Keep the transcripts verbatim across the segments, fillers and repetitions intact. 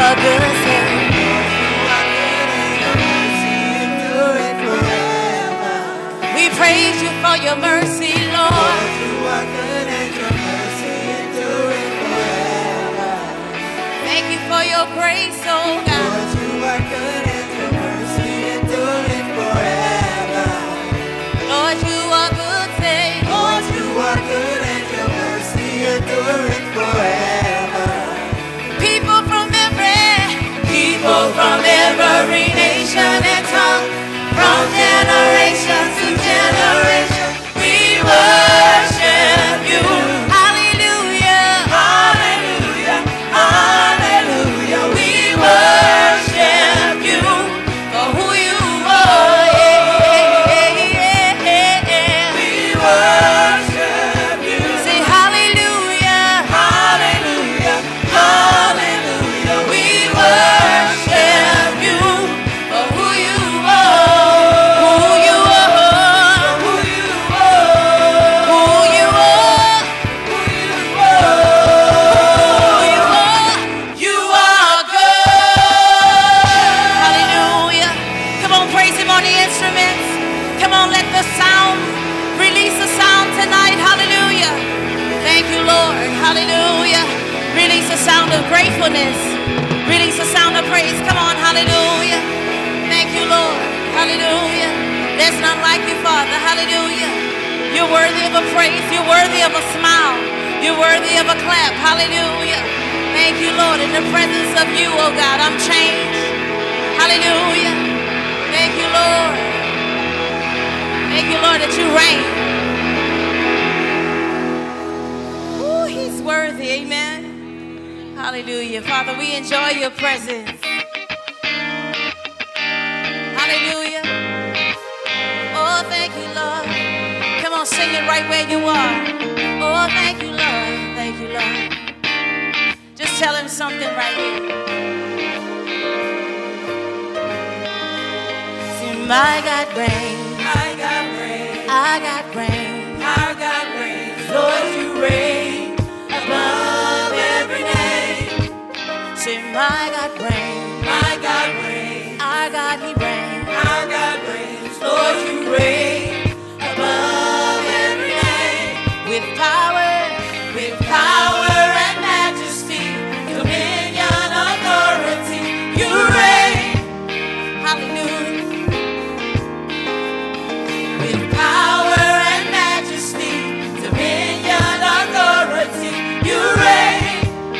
are good, say. We praise you for your mercy, Lord. You are good and your mercy endureth forever. Thank you for your grace, oh God. Lord, you are good and your mercy endureth forever. Lord, you are good, say. Lord, you are good and your mercy endureth forever. People from every, People from every nation and tongue, from generation to generation, we worship you. hallelujah. Hallelujah, hallelujah, we worship you For who you are, yeah, yeah, yeah, yeah. we worship you. Say hallelujah. Hallelujah, hallelujah, we worship you For who you are, who you are, who you are, who you are, who you who you are. are. You are good. Hallelujah. Come on, praise him on the instruments. Come on, let the sound release the sound tonight. Hallelujah. Thank you, Lord. Hallelujah. Release the sound of gratefulness. Release the sound of praise. Come on, hallelujah. Thank you, Lord. Hallelujah. There's none like you, Father. Hallelujah. You're worthy of a praise. You're worthy of a smile. You're worthy of a clap. Hallelujah. Thank you, Lord. In the presence of you, oh God, I'm changed. Hallelujah. Thank you, Lord. Thank you, Lord, that you reign. Ooh, he's worthy. Amen. Hallelujah. Father, we enjoy your presence. Hallelujah. Oh, thank you, Lord. Come on, sing it right where you are. Oh, thank you, Lord. Thank you, Lord. Just tell him something right here. See, my God reigns. I got rain, I got rain. I got rain. Lord, you reign above every name. Say, my God reign. I got rain, Our God, he reigns. I got rain. Lord, you reign above every name. With power, With power and majesty, dominion, authority, you reign. hallelujah. With power and majesty, dominion, authority, you reign.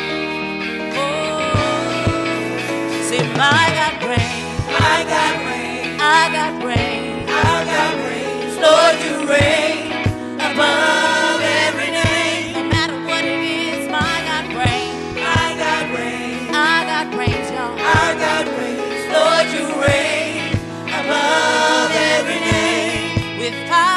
Oh, say, my God reign. I got rain, I got rain. I got rain. Lord, you reign above every name. No matter what it is, my God reign. I got rain, I got praise, y'all. I got rain. Lord, you reign above every name. With power.